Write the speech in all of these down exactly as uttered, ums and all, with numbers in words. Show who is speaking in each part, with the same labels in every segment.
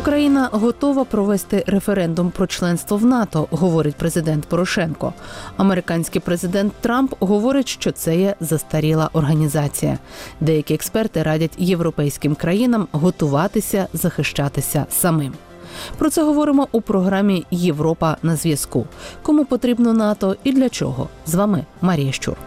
Speaker 1: Україна готова провести референдум про членство в НАТО, говорить президент Порошенко. Американський президент Трамп говорить, що це є застаріла організація. Деякі експерти радять європейським країнам готуватися захищатися самим. Про це говоримо у програмі «Європа на зв'язку». Кому потрібно НАТО і для чого? З вами Марія Щур.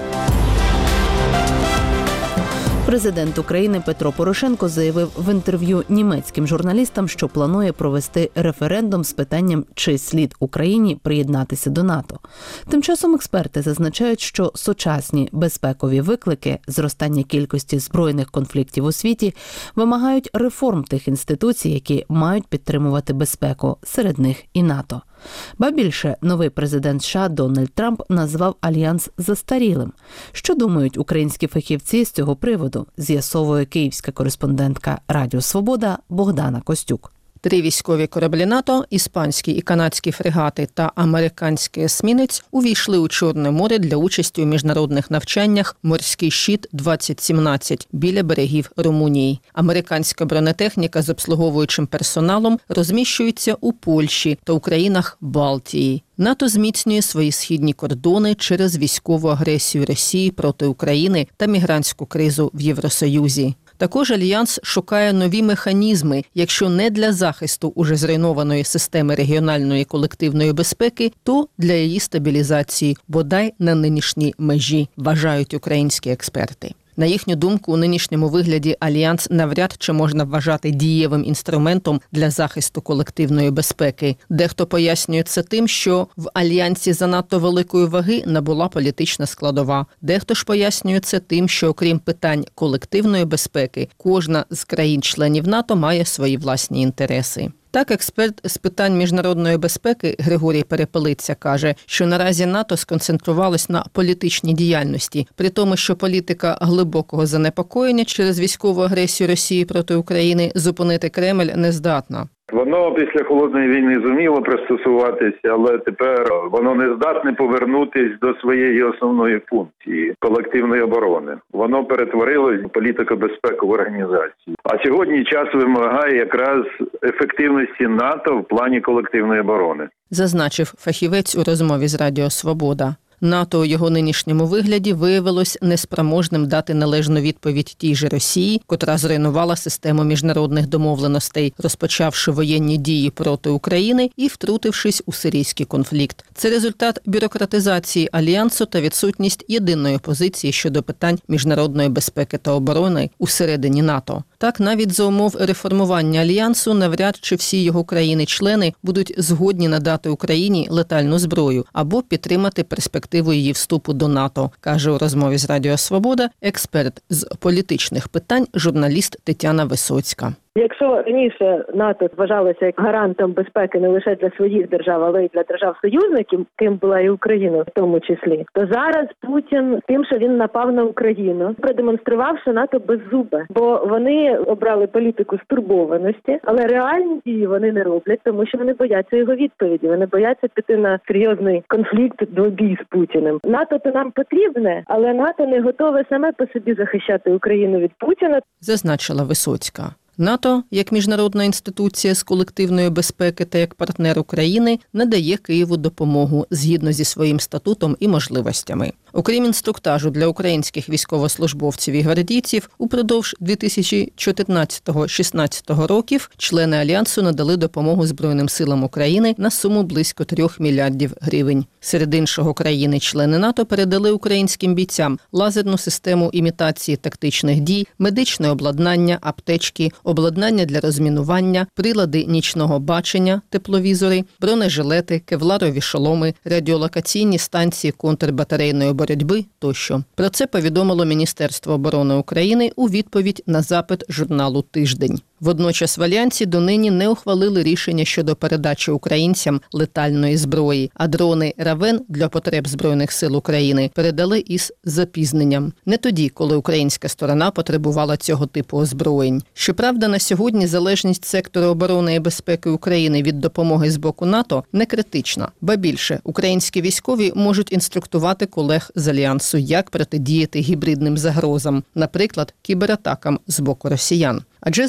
Speaker 1: Президент України Петро Порошенко заявив в інтерв'ю німецьким журналістам, що планує провести референдум з питанням, чи слід Україні приєднатися до НАТО. Тим часом експерти зазначають, що сучасні безпекові виклики, зростання кількості збройних конфліктів у світі, вимагають реформ тих інституцій, які мають підтримувати безпеку, серед них і НАТО. Ба більше, новий президент США Дональд Трамп назвав альянс застарілим. Що думають українські фахівці з цього приводу, з'ясовує київська кореспондентка Радіо Свобода Богдана Костюк.
Speaker 2: Три військові кораблі НАТО, іспанські і канадські фрегати та американський есмінець увійшли у Чорне море для участі у міжнародних навчаннях «Морський щит-двадцять сімнадцять» біля берегів Румунії. Американська бронетехніка з обслуговуючим персоналом розміщується у Польщі та у країнах Балтії. НАТО зміцнює свої східні кордони через військову агресію Росії проти України та мігрантську кризу в Євросоюзі. Також Альянс шукає нові механізми, якщо не для захисту уже зруйнованої системи регіональної колективної безпеки, то для її стабілізації, бодай на нинішній межі, вважають українські експерти. На їхню думку, у нинішньому вигляді Альянс навряд чи можна вважати дієвим інструментом для захисту колективної безпеки. Дехто пояснює це тим, що в Альянсі занадто великої ваги набула політична складова. Дехто ж пояснює це тим, що окрім питань колективної безпеки, кожна з країн-членів НАТО має свої власні інтереси. Так, експерт з питань міжнародної безпеки Григорій Перепелиця каже, що наразі НАТО сконцентрувалось на політичній діяльності, при тому, що політика глибокого занепокоєння через військову агресію Росії проти України зупинити Кремль не здатна.
Speaker 3: Воно після холодної війни зуміло пристосуватися, але тепер воно не здатне повернутися до своєї основної функції – колективної оборони. Воно перетворилось в політико-безпекову організацію. А сьогодні час вимагає якраз ефективності НАТО в плані колективної оборони.
Speaker 2: Зазначив фахівець у розмові з Радіо Свобода. НАТО у його нинішньому вигляді виявилось неспроможним дати належну відповідь тій же Росії, котра зруйнувала систему міжнародних домовленостей, розпочавши воєнні дії проти України і втрутившись у сирійський конфлікт. Це результат бюрократизації Альянсу та відсутність єдиної позиції щодо питань міжнародної безпеки та оборони усередині НАТО. Так, навіть за умов реформування Альянсу навряд чи всі його країни-члени будуть згодні надати Україні летальну зброю або підтримати перспективу її вступу до НАТО, каже у розмові з Радіо Свобода експерт з політичних питань, журналіст Тетяна Висоцька.
Speaker 4: Якщо раніше НАТО вважалося як гарантом безпеки не лише для своїх держав, але й для держав-союзників, ким була і Україна в тому числі, то зараз Путін тим, що він напав на Україну, продемонстрував, що НАТО беззубе. Бо вони обрали політику стурбованості, але реальні дії вони не роблять, тому що вони бояться його відповіді. Вони бояться піти на серйозний конфлікт, двобій з Путіним. НАТО то нам потрібне, але НАТО не готове саме по собі захищати Україну від Путіна.
Speaker 2: Зазначила Висоцька. НАТО, як міжнародна інституція з колективної безпеки та як партнер України, надає Києву допомогу згідно зі своїм статутом і можливостями. Окрім інструктажу для українських військовослужбовців і гвардійців, упродовж дві тисячі чотирнадцятого - шістнадцятого років члени Альянсу надали допомогу Збройним силам України на суму близько трьох мільярдів гривень. Серед іншого, країни-члени НАТО передали українським бійцям лазерну систему імітації тактичних дій, медичне обладнання, аптечки, обладнання для розмінування, прилади нічного бачення, тепловізори, бронежилети, кевларові шоломи, радіолокаційні станції контрбатарейної боротьби тощо. Про це повідомило Міністерство оборони України у відповідь на запит журналу «Тиждень». Водночас в Альянсі донині не ухвалили рішення щодо передачі українцям летальної зброї, а дрони «Равен» для потреб Збройних сил України передали із запізненням. Не тоді, коли українська сторона потребувала цього типу озброєнь. Щоправда, на сьогодні залежність сектору оборони і безпеки України від допомоги з боку НАТО не критична. Ба більше, українські військові можуть інструктувати колег з Альянсу, як протидіяти гібридним загрозам, наприклад, кібератакам з боку росіян. Адже за винятком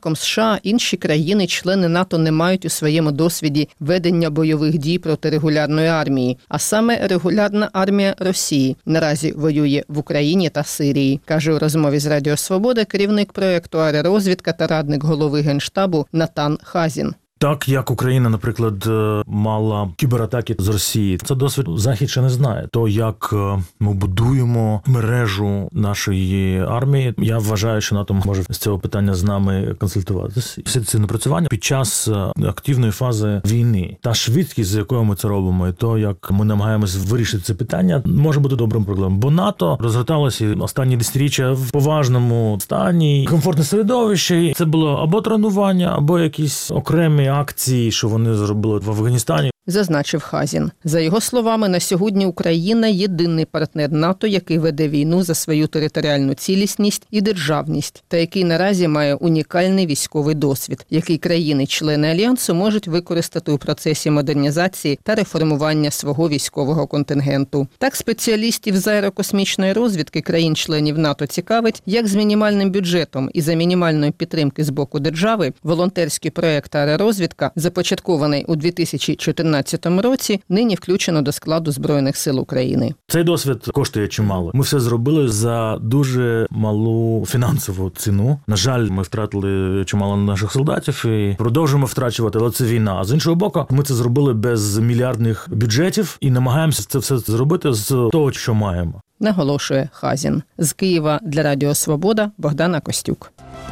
Speaker 2: винятком США, інші країни-члени НАТО не мають у своєму досвіді ведення бойових дій проти регулярної армії, а саме регулярна армія Росії наразі воює в Україні та Сирії, каже у розмові з Радіо Свобода керівник проєкту «Аеророзвідка» та радник голови Генштабу Натан Хазін.
Speaker 5: Так, як Україна, наприклад, мала кібератаки з Росії, це досвід Захід ще не знає. То, як ми будуємо мережу нашої армії, я вважаю, що НАТО може з цього питання з нами консультуватися. Всі ці напрацювання під час активної фази війни. Та швидкість, з якою ми це робимо, і то, як ми намагаємось вирішити це питання, може бути добрим проблемом. Бо НАТО розгорталося останні десятиріччя в поважному стані, комфортне середовище. Це було або тренування, або якісь окремі акції, що вони зробили в Афганістані.
Speaker 2: Зазначив Хазін. За його словами, на сьогодні Україна – єдиний партнер НАТО, який веде війну за свою територіальну цілісність і державність, та який наразі має унікальний військовий досвід, який країни-члени Альянсу можуть використати у процесі модернізації та реформування свого військового контингенту. Так, спеціалістів з аерокосмічної розвідки країн-членів НАТО цікавить, як з мінімальним бюджетом і за мінімальної підтримки з боку держави волонтерський проєкт «Аеророзвідка», започаткований у дві тисячі чотирнадцятому році, нині включено до складу Збройних сил України.
Speaker 5: Цей досвід коштує чимало. Ми все зробили за дуже малу фінансову ціну. На жаль, ми втратили чимало наших солдатів і продовжуємо втрачувати, але це війна. А з іншого боку, ми це зробили без мільярдних бюджетів і намагаємося це все зробити з того, що маємо.
Speaker 2: Наголошує Хазін. З Києва для Радіо Свобода Богдана Костюк.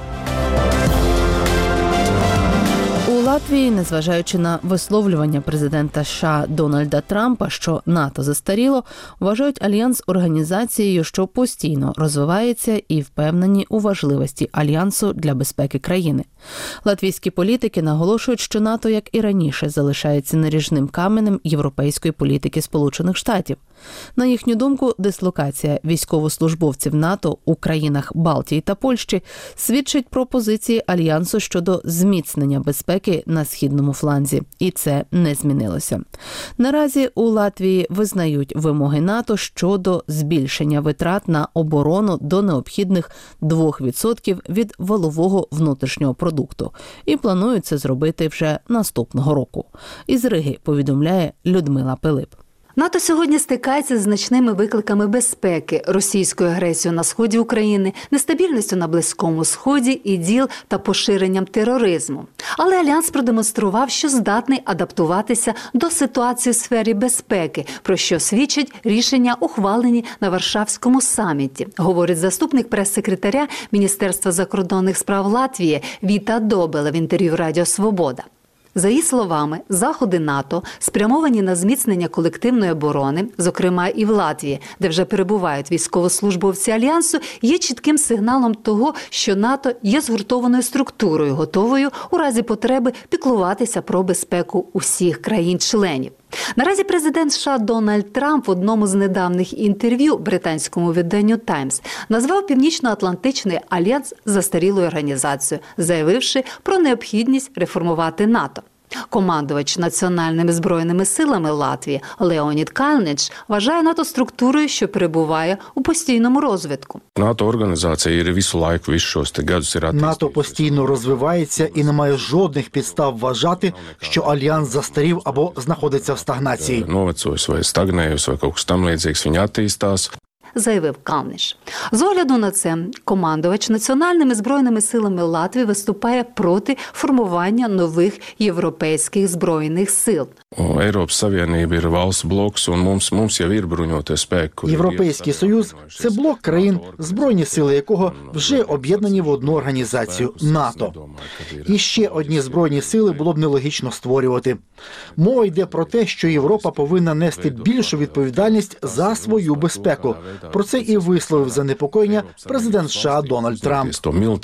Speaker 1: У Латвії, незважаючи на висловлювання президента США Дональда Трампа, що НАТО застаріло, вважають альянс організацією, що постійно розвивається, і впевнені у важливості альянсу для безпеки країни. Латвійські політики наголошують, що НАТО, як і раніше, залишається наріжним каменем європейської політики Сполучених Штатів. На їхню думку, дислокація військовослужбовців НАТО у країнах Балтії та Польщі свідчить про позиції альянсу щодо зміцнення безпеки на східному фланзі. І це не змінилося. Наразі у Латвії визнають вимоги НАТО щодо збільшення витрат на оборону до необхідних двох відсотків від валового внутрішнього продукту. І планують це зробити вже наступного року. Із Риги повідомляє Людмила Пилип.
Speaker 6: НАТО сьогодні стикається з значними викликами безпеки, російською агресією на сході України, нестабільністю на Близькому Сході, іділ та поширенням тероризму. Але Альянс продемонстрував, що здатний адаптуватися до ситуації в сфері безпеки, про що свідчать рішення, ухвалені на Варшавському саміті, говорить заступник прес-секретаря Міністерства закордонних справ Латвії Віта Добела в інтерв'ю Радіо Свобода. За її словами, заходи НАТО, спрямовані на зміцнення колективної оборони, зокрема і в Латвії, де вже перебувають військовослужбовці Альянсу, є чітким сигналом того, що НАТО є згуртованою структурою, готовою у разі потреби піклуватися про безпеку усіх країн-членів. Наразі президент США Дональд Трамп в одному з недавніх інтерв'ю британському виданню «Таймс» назвав Північно-Атлантичний альянс застарілою організацією, заявивши про необхідність реформувати НАТО. Командувач Національними збройними силами Латвії Леонід Калнич вважає НАТО структурою, що перебуває у постійному розвитку.
Speaker 7: НАТО постійно розвивається і не має жодних підстав вважати, що альянс застарів або знаходиться в стагнації.
Speaker 6: Заявив Калниш. З огляду на це, командувач Національними збройними силами Латвії виступає проти формування нових європейських збройних сил.
Speaker 7: Європейський Союз – це блок країн, збройні сили якого вже об'єднані в одну організацію – НАТО. І ще одні збройні сили було б нелогічно створювати. Мова йде про те, що Європа повинна нести більшу відповідальність за свою безпеку. Про це і висловив занепокоєння президент США Дональд Трамп.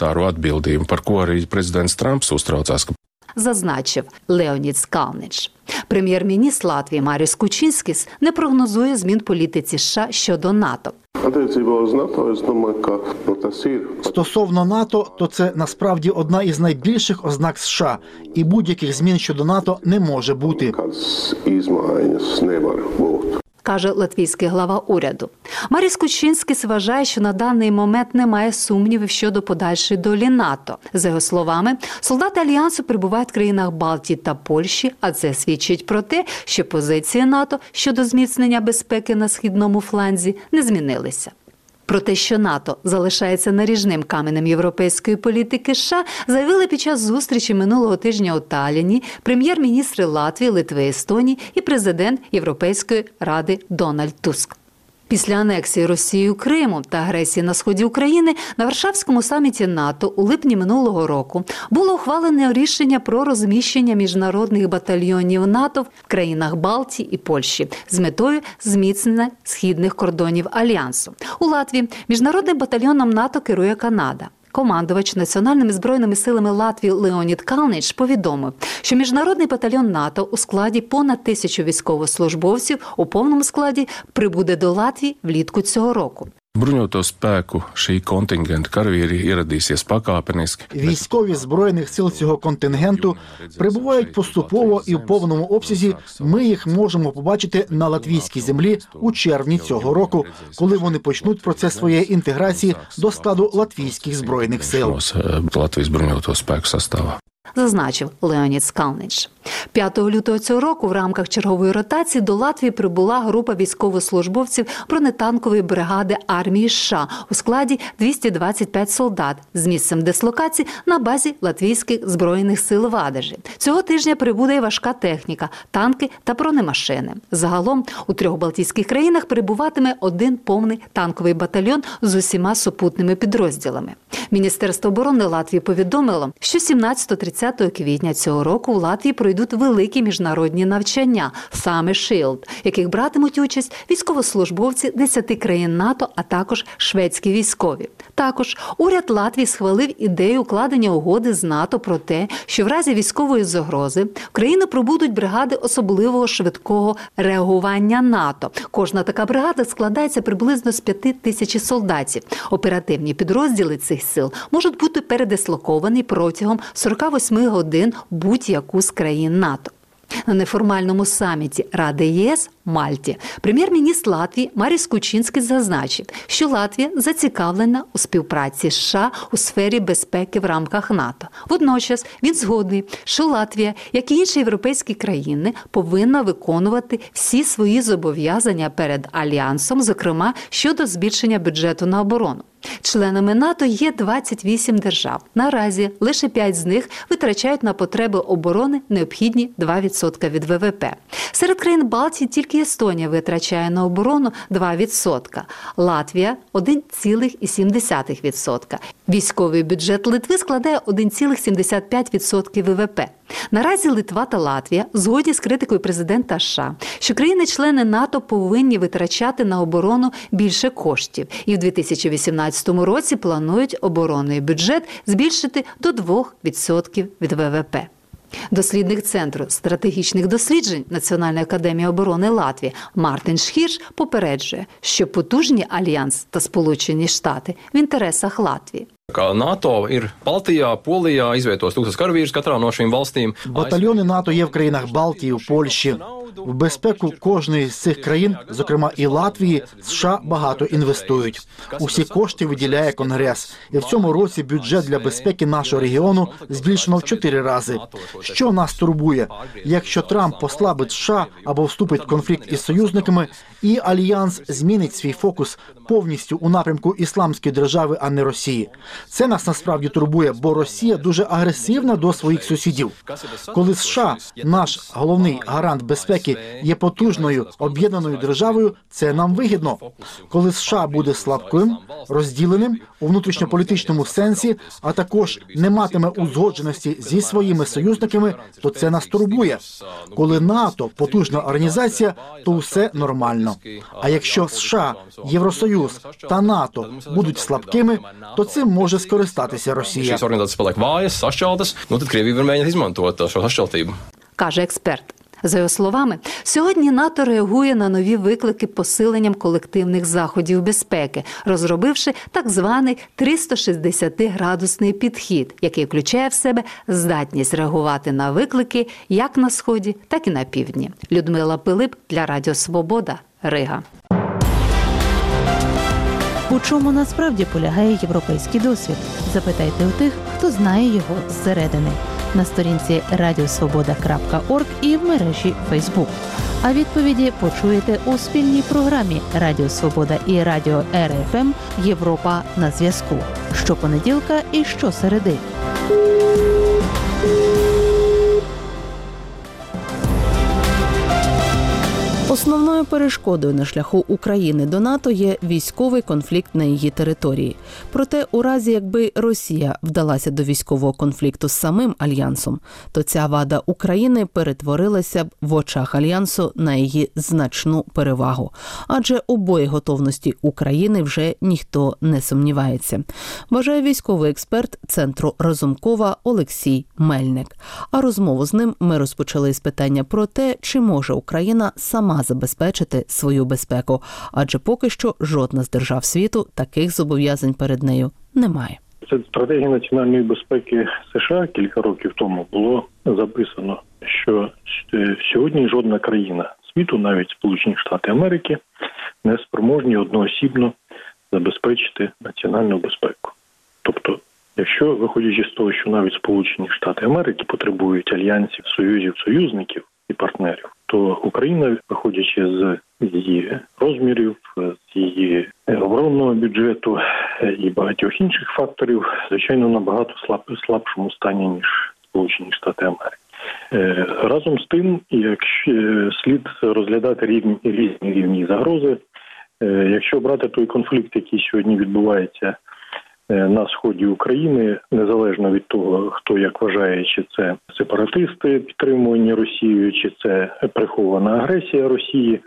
Speaker 6: Зазначив Леонід Калнич. Прем'єр-міністр Латвії Маріс Кучинськіс не прогнозує змін політиці США щодо НАТО.
Speaker 7: Стосовно НАТО, то це насправді одна із найбільших ознак США, і будь-яких змін щодо НАТО не може бути.
Speaker 6: каже латвійський глава уряду. Маріс Кучинськіс вважає, що на даний момент немає сумнівів щодо подальшої долі НАТО. За його словами, солдати Альянсу перебувають в країнах Балтії та Польщі, а це свідчить про те, що позиції НАТО щодо зміцнення безпеки на східному фланзі не змінилися. Про те, що НАТО залишається наріжним каменем європейської політики США, заявили під час зустрічі минулого тижня у Талліні прем'єр-міністри Латвії, Литви, Естонії і президент Європейської ради Дональд Туск. Після анексії Росією Криму та агресії на сході України на Варшавському саміті НАТО у липні минулого року було ухвалене рішення про розміщення міжнародних батальйонів НАТО в країнах Балтії і Польщі з метою зміцнення східних кордонів Альянсу. У Латвії міжнародним батальйоном НАТО керує Канада. Командувач Національними збройними силами Латвії Леонід Калнич повідомив, що міжнародний батальйон НАТО у складі понад тисячу військовослужбовців у повному складі прибуде до Латвії влітку цього року.
Speaker 8: Bruņoto spēku šī kontingenta karavīri ieradīsies pakāpeniski.
Speaker 7: Військові Збройних сил цього контингенту прибувають поступово і в повному обсязі. Ми їх можемо побачити на латвійській землі у червні цього року, коли вони почнуть процес своєї інтеграції до складу латвійських Збройних сил.
Speaker 8: Латвійського збройного спеку составу.
Speaker 6: Зазначив Леонід Скалнич. п'ятого лютого цього року в рамках чергової ротації до Латвії прибула група військовослужбовців бронетанкової бригади армії США у складі двісті двадцять п'ять солдат з місцем дислокації на базі латвійських збройних сил в Адежі. Цього тижня прибуде і важка техніка, танки та бронемашини. Загалом у трьох балтійських країнах перебуватиме один повний танковий батальйон з усіма супутними підрозділами. Міністерство оборони Латвії повідомило, що сімнадцятого-тридцятого квітня цього року в Латвії пройдуть великі міжнародні навчання «Summer Shield», в яких братимуть участь військовослужбовці десяти країн НАТО, а також шведські військові. Також уряд Латвії схвалив ідею укладення угоди з НАТО про те, що в разі військової загрози в країну прибудуть бригади особливого швидкого реагування НАТО. Кожна така бригада складається приблизно з п'яти тисяч солдатів. Оперативні підрозділи цих сил можуть бути передислоковані протягом сорока восьми годин в будь-яку з країн НАТО. На неформальному саміті Ради ЄС в Мальті прем'єр-міністр Латвії Маріс Кучинськіс зазначив, що Латвія зацікавлена у співпраці з США у сфері безпеки в рамках НАТО. Водночас він згодний, що Латвія, як і інші європейські країни, повинна виконувати всі свої зобов'язання перед Альянсом, зокрема щодо збільшення бюджету на оборону. Членами НАТО є двадцять вісім держав. Наразі лише п'ять з них витрачають на потреби оборони необхідні два відсотки від ВВП. Серед країн Балтії тільки Естонія витрачає на оборону два відсотки, Латвія – один цілих сім десятих відсотка. Військовий бюджет Литви складає один цілих сімдесят п'ять відсотків ВВП. Наразі Литва та Латвія згодні з критикою президента США, що країни-члени НАТО повинні витрачати на оборону більше коштів. І в дві тисячі вісімнадцятому році планують оборонний бюджет збільшити до двох відсотків від ВВП. Дослідник Центру стратегічних досліджень Національної академії оборони Латвії Мартин Шхірш попереджує, що потужні Альянс та Сполучені Штати в інтересах Латвії.
Speaker 9: НАТО ir Baltijā, Polijā, izvietos tūkstoš karavīrus katrā no šīm valstīm.
Speaker 7: Батальйони НАТО є в країнах Балтії, у Польщі. В безпеку кожної з цих країн, зокрема і Латвії, США багато інвестують. Усі кошти виділяє Конгрес. І в цьому році бюджет для безпеки нашого регіону збільшено в чотири рази. Що нас турбує? Якщо Трамп послабить США або вступить в конфлікт із союзниками, і Альянс змінить свій фокус повністю у напрямку Ісламської держави, а не Росії. Це нас насправді турбує, бо Росія дуже агресивна до своїх сусідів. Коли США, наш головний гарант безпеки, є потужною об'єднаною державою, це нам вигідно. Коли США буде слабким, розділеним у внутрішньополітичному сенсі, а також не матиме узгодженості зі своїми союзниками, то це нас турбує. Коли НАТО – потужна організація, то все нормально. А якщо США, Євросоюз та НАТО будуть слабкими, то цим може скористатися Росія.
Speaker 6: Каже експерт. За його словами, сьогодні НАТО реагує на нові виклики посиленням колективних заходів безпеки, розробивши так званий триста шістдесятиградусний підхід, який включає в себе здатність реагувати на виклики як на Сході, так і на Півдні. Людмила Пилип для Радіо Свобода. Рига.
Speaker 1: У чому насправді полягає європейський досвід? Запитайте у тих, хто знає його зсередини. На сторінці радіосвобода крапка орг і в мережі Фейсбук. А відповіді почуєте у спільній програмі Радіо Свобода і Радіо Ер Еф Ем «Європа на зв'язку» щопонеділка і щосереди. Основною перешкодою на шляху України до НАТО є військовий конфлікт на її території. Проте, у разі, якби Росія вдалася до військового конфлікту з самим Альянсом, то ця вада України перетворилася б в очах Альянсу на її значну перевагу. Адже у боєготовності України вже ніхто не сумнівається. Вважає військовий експерт Центру Разумкова Олексій Мельник. А розмову з ним ми розпочали з питання про те, чи може Україна сама забезпечити свою безпеку, адже поки що жодна з держав світу таких зобов'язань перед нею не має.
Speaker 10: Це стратегія національної безпеки США кілька років тому було записано, що сьогодні жодна країна світу, навіть Сполучені Штати Америки, не спроможні одноосібно забезпечити національну безпеку. Тобто, якщо, виходячи з того, що навіть Сполучені Штати Америки потребують альянсів, союзів, союзників і партнерів, то Україна, виходячи з її розмірів, з її оборонного бюджету і багатьох інших факторів, звичайно, набагато слаб, слабшому стані, ніж Сполучені Штати Америки. Разом з тим, якщо слід розглядати різні, різні рівні загрози, якщо брати той конфлікт, який сьогодні відбувається на сході України, незалежно від того, хто як вважає, чи це сепаратисти, підтримувані Росією, чи це прихована агресія Росії,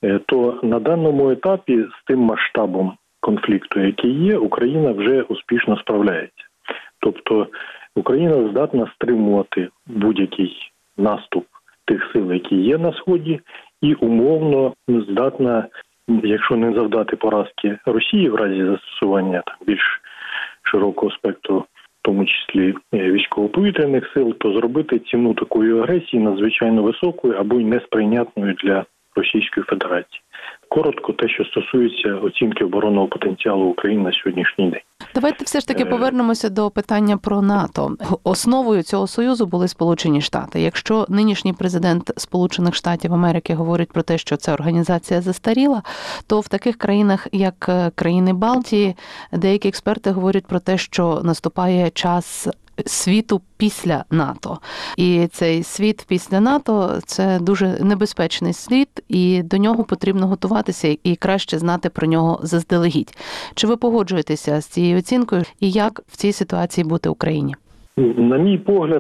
Speaker 10: то на даному етапі з тим масштабом конфлікту, який є, Україна вже успішно справляється. Тобто Україна здатна стримувати будь-який наступ тих сил, які є на Сході, і умовно здатна, якщо не завдати поразки Росії в разі застосування там більш широкого спектру, в тому числі військово-повітряних сил, то зробити ціну такої агресії надзвичайно високою або й несприйнятною для Російської Федерації. Коротко, те, що стосується оцінки оборонного потенціалу України на сьогоднішній день.
Speaker 1: Давайте все ж таки повернемося до питання про НАТО. Основою цього союзу були Сполучені Штати. Якщо нинішній президент Сполучених Штатів Америки говорить про те, що ця організація застаріла, то в таких країнах, як країни Балтії, деякі експерти говорять про те, що наступає час світу після НАТО. І цей світ після НАТО – це дуже небезпечний світ, і до нього потрібно готуватися і краще знати про нього заздалегідь. Чи ви погоджуєтеся з цією оцінкою? І як в цій ситуації бути Україні?
Speaker 10: На мій погляд,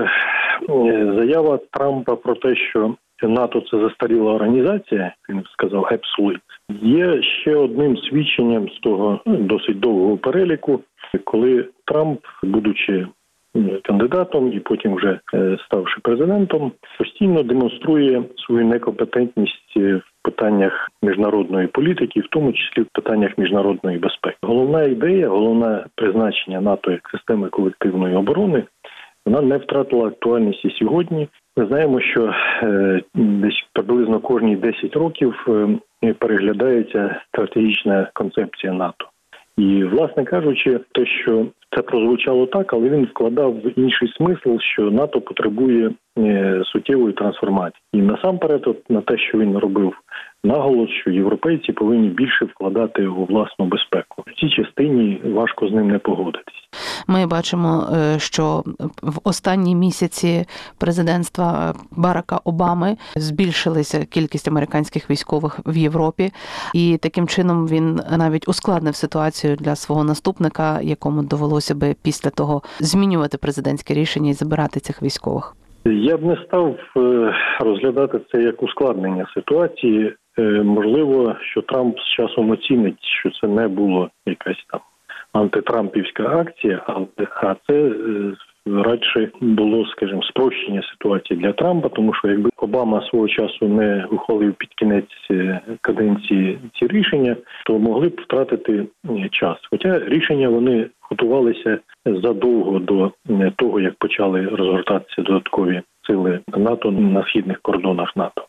Speaker 10: заява Трампа про те, що НАТО – це застаріла організація, він сказав «absolute», є ще одним свідченням з того досить довгого переліку, коли Трамп, будучи кандидатом і потім вже ставши президентом, постійно демонструє свою некомпетентність в питаннях міжнародної політики, в тому числі в питаннях міжнародної безпеки. Головна ідея, головне призначення НАТО як системи колективної оборони, вона не втратила актуальність і сьогодні. Ми знаємо, що е, десь приблизно кожні десять років е, переглядається стратегічна концепція НАТО. І, власне кажучи, те, що це прозвучало так, але він вкладав в інший смисл, що НАТО потребує е, суттєвої трансформації. І насамперед от, на те, що він робив наголос, що європейці повинні більше вкладати у власну безпеку. В цій частині важко з ним не погодитись.
Speaker 1: Ми бачимо, що в останні місяці президентства Барака Обами збільшилася кількість американських військових в Європі, і таким чином він навіть ускладнив ситуацію для свого наступника, якому довелося би після того змінювати президентське рішення і забирати цих військових.
Speaker 10: Я б не став розглядати це як ускладнення ситуації. Можливо, що Трамп з часом оцінить, що це не було якась там антитрампівська акція, а це радше було, скажімо, спрощення ситуації для Трампа, тому що якби Обама свого часу не ухвалив під кінець каденції ці рішення, то могли б втратити час. Хоча рішення вони готувалися задовго до того, як почали розгортатися додаткові сили НАТО на східних кордонах НАТО.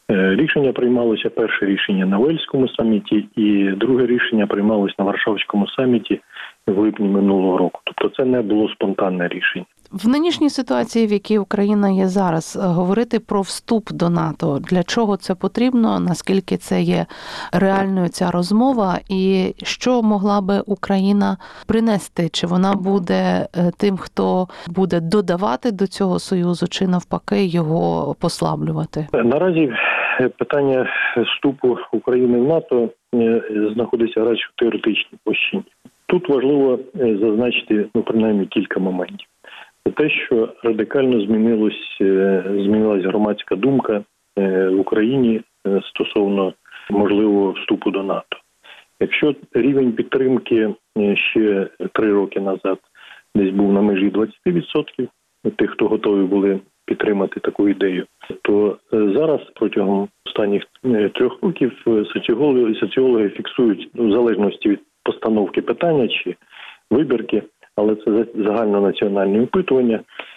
Speaker 10: Рішення приймалося, перше рішення на Уельському саміті і друге рішення приймалося на Варшавському саміті в липні минулого року. Тобто це не було спонтанне рішення.
Speaker 1: В нинішній ситуації, в якій Україна є зараз, говорити про вступ до НАТО, для чого це потрібно, наскільки це є реальною ця розмова, і що могла би Україна принести? Чи вона буде тим, хто буде додавати до цього Союзу, чи навпаки його послаблювати?
Speaker 10: Наразі питання вступу України в НАТО знаходиться радше в теоретичній площині. Тут важливо зазначити, ну, принаймні, кілька моментів. Це те, що радикально змінилось, змінилась громадська думка в Україні стосовно можливого вступу до НАТО. Якщо рівень підтримки ще три роки назад десь був на межі двадцять відсотків тих, хто готові були підтримати таку ідею, то зараз протягом останніх трьох років соціологи, соціологи фіксують, ну, в залежності від постановки питання чи вибірки, але це загальнонаціональне опитування,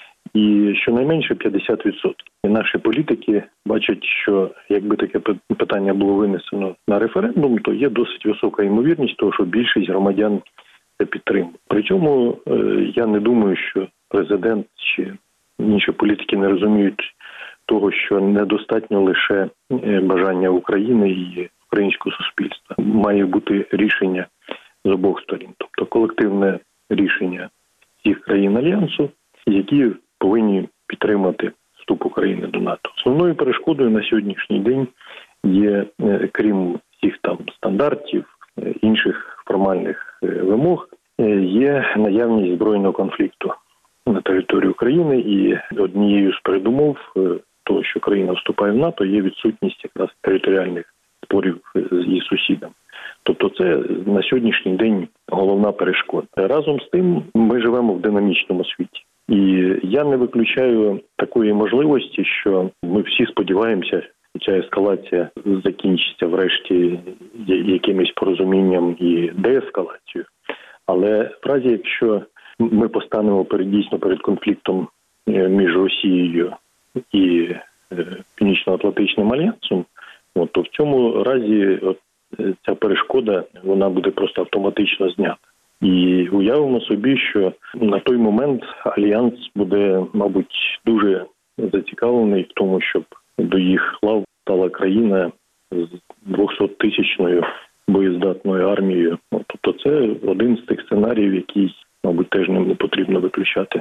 Speaker 10: і щонайменше п'ятдесят відсотків. І наші політики бачать, що якби таке питання було винесено на референдум, то є досить висока ймовірність того, що більшість громадян це підтримує. Причому я не думаю, що президент чи інші політики не розуміють того, що недостатньо лише бажання України і українського суспільства. Має бути рішення з обох сторін, тобто колективне рішення всіх країн Альянсу, які повинні підтримати вступ України до НАТО. Основною перешкодою на сьогоднішній день є, крім всіх там стандартів, інших формальних вимог, є наявність збройного конфлікту на території України, і однією з передумов того, що країна вступає в НАТО, є відсутність якраз територіальних спорів з її сусідами. Тобто це на сьогоднішній день головна перешкода. Разом з тим ми живемо в динамічному світі. І я не виключаю такої можливості, що ми всі сподіваємося, що ця ескалація закінчиться врешті якимось порозумінням і деескалацією. Але в разі, якщо ми постанемо перед, дійсно перед конфліктом між Росією і Північно-Атлантичним альянсом, от, то в цьому разі от, ця перешкода, вона буде просто автоматично знята. І уявимо собі, що на той момент Альянс буде, мабуть, дуже зацікавлений в тому, щоб до їх лав стала країна з двохсоттисячною боєздатною армією. Тобто це один з тих сценаріїв, який, мабуть, теж не потрібно виключати.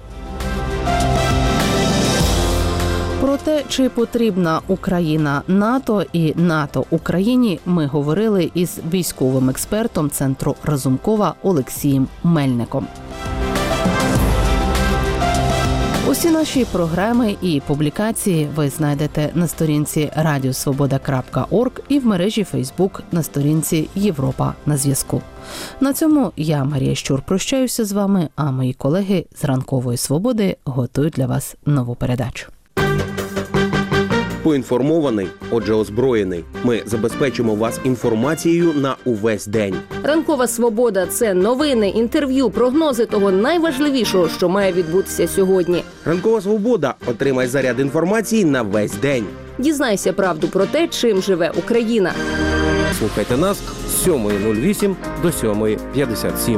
Speaker 1: Про те, чи потрібна Україна НАТО і НАТО Україні, ми говорили із військовим експертом Центру Разумкова Олексієм Мельником. Усі наші програми і публікації ви знайдете на сторінці радіосвобода крапка орг і в мережі Фейсбук на сторінці Європа на зв'язку. На цьому я, Марія Щур, прощаюся з вами, а мої колеги з Ранкової Свободи готують для вас нову передачу.
Speaker 11: Поінформований, отже озброєний. Ми забезпечимо вас інформацією на увесь день.
Speaker 12: Ранкова Свобода – це новини, інтерв'ю, прогнози того найважливішого, що має відбутися сьогодні.
Speaker 11: Ранкова Свобода. Отримай заряд інформації на весь день.
Speaker 12: Дізнайся правду про те, чим живе Україна.
Speaker 13: Слухайте нас з сьомої нуль вісім до сьомої п'ятдесят сім.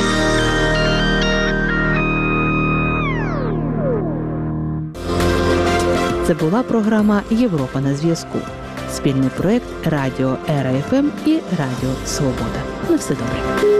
Speaker 1: Це була програма «Європа на зв'язку». Спільний проєкт Радіо Ера еф ем і Радіо Свобода. На все добре.